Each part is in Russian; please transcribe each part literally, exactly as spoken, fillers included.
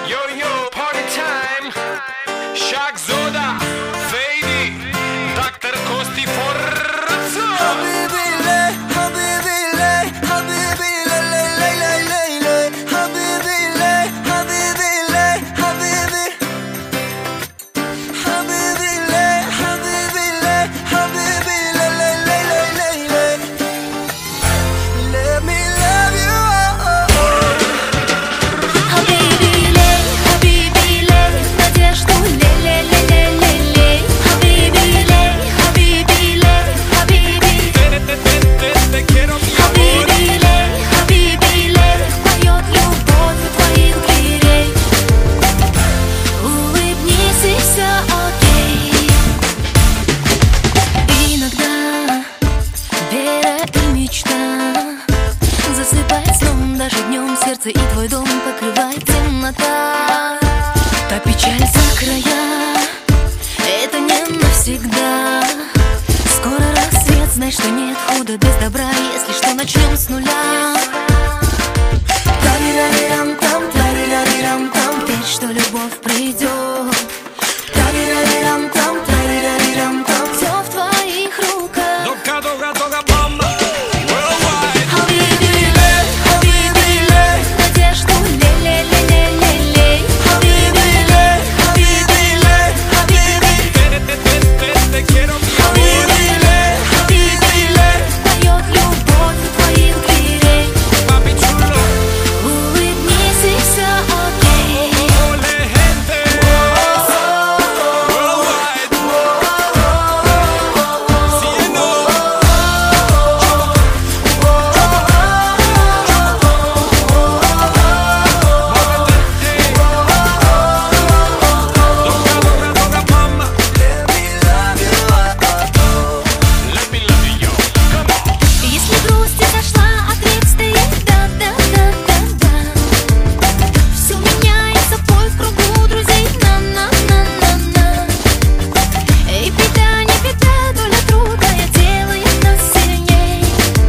Yo-yo, party time. Shaq Zoda, Fady, доктор Кости Форца. Habibi le, habibi le, habibi le, le, le, le, le, le. Habibi le, habibi le, habibi. Habibi le, habibi le, habibi le, le, le, le, le, le. Let me love you, oh, oh, oh. Habibi le, habibi le, надежду ле, ле, ле, ле, ле, ле. Habibi le, habibi le, habibi. Te quiero, mi amor. Habibi le, habibi le, поет любовь у твоих дверей. Улыбнись и все окей. Иногда вера и мечта засыпает сном, даже днем сердце и твой дом покрывает темнота. Та печаль за края, это не навсегда. Скоро рассвет, знай, что нет худа без добра, если что, начнем с нуля. Тарирарирам-там, тарирарирам-там, верь, что любовь придет. Тарирарирам-там, тарирарирам-там, все в твоих руках. Долго, долго, долго, мама. Worldwide. Habibi le, habibi le, надежду ле, ле, ле, ле, ле, ле. Habibi le, habibi le, habibi. Te quiero, mi amor. Habibi le, habibi le, поет любовь у твоих дверей. Papi chulo. Улыбнись и все окей. Ole, gente. Worldwide. Cielo. Долго, долго, долго, mama. Let me love you, oh, oh, oh. Let me love you, yo. Come on. Если грусть изошла, ответ стоит да, да, да, да, да. Все меняется в бой в кругу друзей. На, на, на, на, на. Эй, беда, не беда, доля трудная делает нас сильней.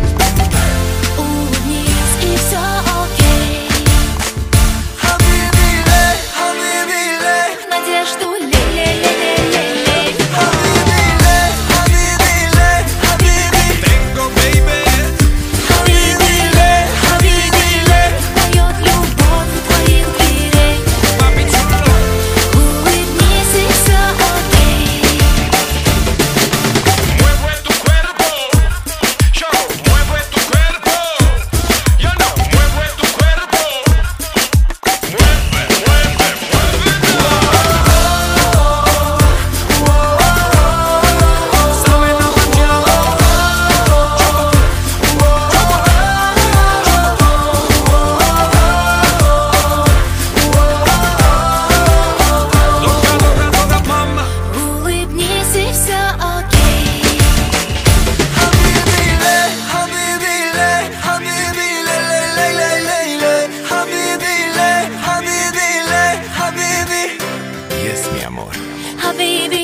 Улыбнись и все окей. Habibi le, habibi le. Надежду ле, ле, ле, ле, ле, ле. Habibi le, habibi le, habibi. Tengo, baby. Habibi le, habibi le, поет любовь у твоих дверей. Papi chulo. Улыбнись и все окей. Mueve tu cuerpo, yo, mueve tu cuerpo, yo no, mueve tu cuerpo, mueve, mueve, mueve. Sabe la mañana. Долго, долго, долго, mama. Улыбнись и все окей. Habibi le, habibi le, habibi le, le, le, le, le, le. Habibi le, habibi le, habibi. Yes, mi amor. Habibi